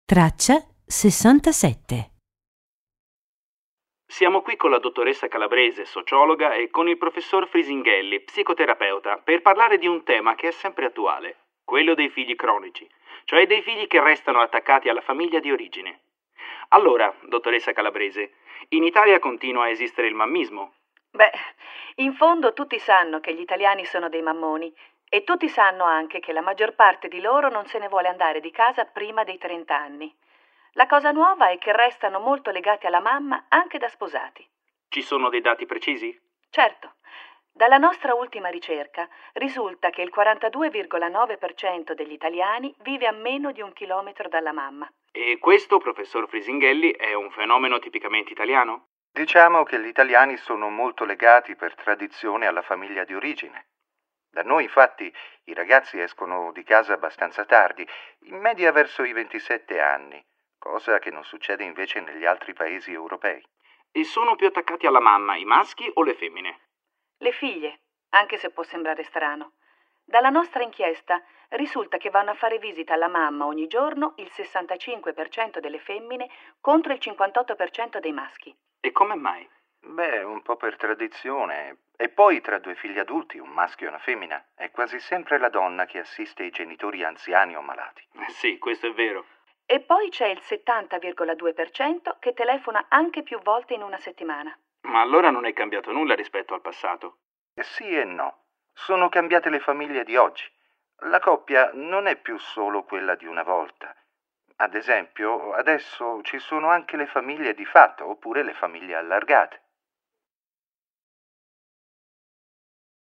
Traccia 67. Siamo qui con la dottoressa Calabrese, sociologa, e con il professor Frisinghelli, psicoterapeuta, per parlare di un tema che è sempre attuale, quello dei figli cronici, cioè dei figli che restano attaccati alla famiglia di origine. Allora, dottoressa Calabrese, in Italia continua a esistere il mammismo. Beh, in fondo tutti sanno che gli italiani sono dei mammoni e tutti sanno anche che la maggior parte di loro non se ne vuole andare di casa prima dei 30 anni. La cosa nuova è che restano molto legati alla mamma anche da sposati. Ci sono dei dati precisi? Certo, dalla nostra ultima ricerca risulta che il 42,9% degli italiani vive a meno di 1 chilometro dalla mamma. E questo, professor Frisinghelli, è un fenomeno tipicamente italiano? Diciamo che gli italiani sono molto legati per tradizione alla famiglia di origine. Da noi, infatti, i ragazzi escono di casa abbastanza tardi, in media verso i 27 anni, cosa che non succede invece negli altri paesi europei. E sono più attaccati alla mamma i maschi o le femmine? Le figlie, anche se può sembrare strano. Dalla nostra inchiesta risulta che vanno a fare visita alla mamma ogni giorno il 65% delle femmine contro il 58% dei maschi. E come mai? Beh, un po' per tradizione. E poi tra due figli adulti, un maschio e una femmina, è quasi sempre la donna che assiste i genitori anziani o malati. Sì, questo è vero. E poi c'è il 70,2% che telefona anche più volte in una settimana. Ma allora non è cambiato nulla rispetto al passato. Sì e no. Sono cambiate le famiglie di oggi. La coppia non è più solo quella di una volta. Ad esempio, adesso ci sono anche le famiglie di fatto, oppure le famiglie allargate.